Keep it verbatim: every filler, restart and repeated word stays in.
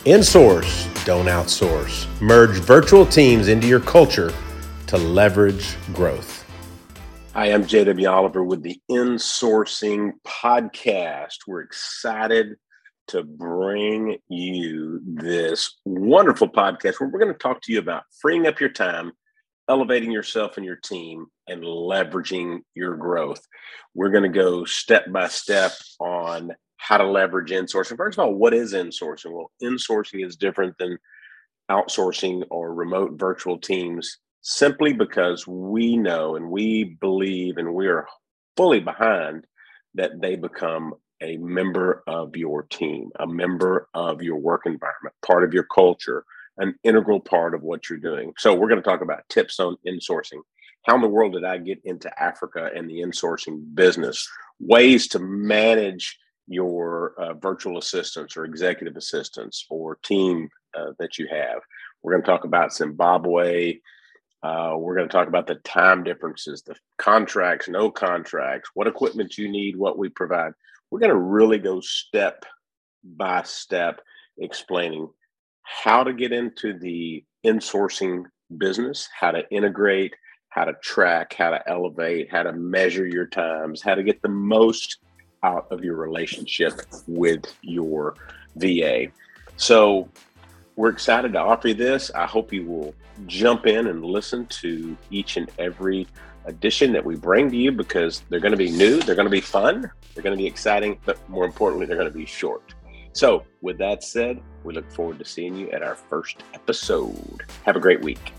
Insource, don't outsource. Merge virtual teams into your culture to leverage growth. I am J W Oliver with the Insourcing Podcast. We're excited to bring you this wonderful podcast where we're going to talk to you about freeing up your time, elevating yourself and your team, and leveraging your growth. We're going to go step by step on how to leverage insourcing. First of all, what is insourcing? Well, insourcing is different than outsourcing or remote virtual teams simply because we know and we believe and we are fully behind that they become a member of your team, a member of your work environment, part of your culture, an integral part of what you're doing. So we're going to talk about tips on insourcing. How in the world did I get into Africa and the insourcing business? Ways to manage your uh, virtual assistants or executive assistants or team uh, that you have. We're going to talk about Zimbabwe. Uh, we're going to talk about the time differences, the contracts, no contracts, what equipment you need, what we provide. We're going to really go step by step explaining how to get into the insourcing business, how to integrate, how to track, how to elevate, how to measure your times, how to get the most out of your relationship with your V A. So we're excited to offer you this. I hope you will jump in and listen to each and every edition that we bring to you because they're going to be new, they're going to be fun, they're going to be exciting, but more importantly, they're going to be short. So with that said, we look forward to seeing you at our first episode. Have a great week.